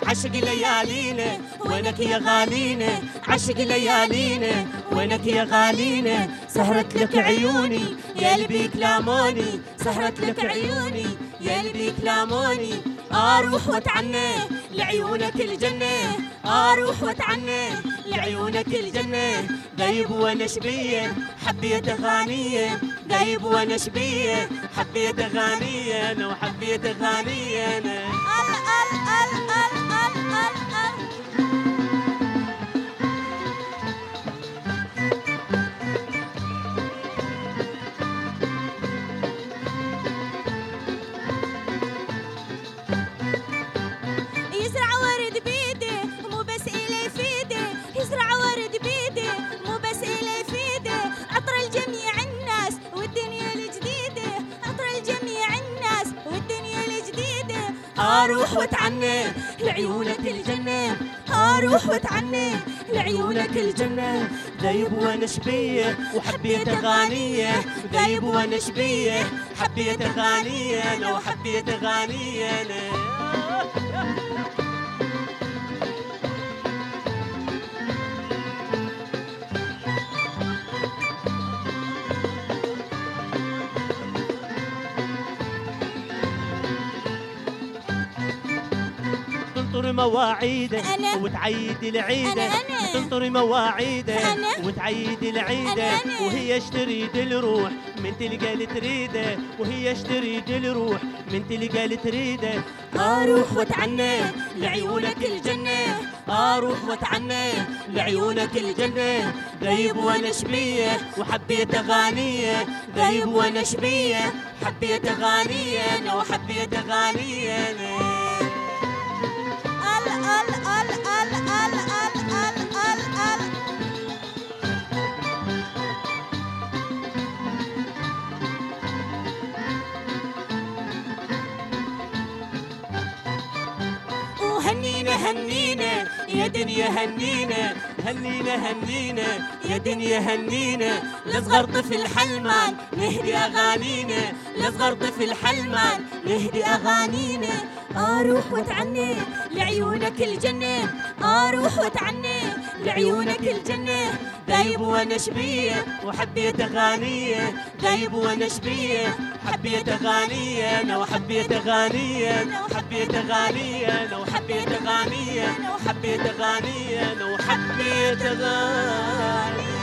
عشق ليالينا وينك يا غالينا، عشق ليالينا وينك يا غالينا. سهرت لك عيوني يا اللي بيك لاموني، سهرت لك عيوني يا اللي بيك لاموني. اروح واتعنى لعيونك الجنة، اروح واتعنى لعيونك الجنة. غيب وانا شبيه حبيت اغانيه، غيب وانا شبيه حبيت اغانيه انا، وحبيت اغانيه انا. يزرع ورد بيده مو بس إلي يفيده، يزرع ورد بيده مو بس إلي يفيده. عطر الجميع الناس والدنيا الجديدة، عطر الجميع الناس والدنيا الجديدة. اروح واتعنى لعيونك الجنة، اروح واتعنى لعيونك الجنة. غيب وانا شبيه وحبيت اغانيه، غيب وانا شبيه حبيت اغانيه انا، وحبيت اغانيه انا. تنطر مواعيده أنا. وتعيد العيده، أنا. تنطر مواعيده أنا. وتعيد العيده. أنا. وهي اشتريد الروح من تلقى اللي تريده، وهي اشتريد الروح من تلقى اللي تريده. اروح واتعنى لعيونك الجنه، اروح واتعنى لعيونك الجنه. غيب وانا شبيه وحبيت اغانيه، غيب وانا شبيه حبيت اغانيه انا، وحبيت اغانيه انا. وهنينا هنينا يا دنيا هنينا، هنينا هنينا يا دنيا هنينا. لصغر طفل حلمان نهدي اغانينا، لصغر طفل حلمان نهدي اغانينا. اروح واتعنى لعيونك الجنة، اروح واتعنى لعيونك الجنة. غيب وانا شبيه وحبيت اغانيه، غيب وانا شبيه حبيت اغانيه انا، وحبيت اغانيه انا، وحبيت اغانيه انا، وحبيت اغانيه انا، وحبيت اغانيه انا، وحبيت اغانيه.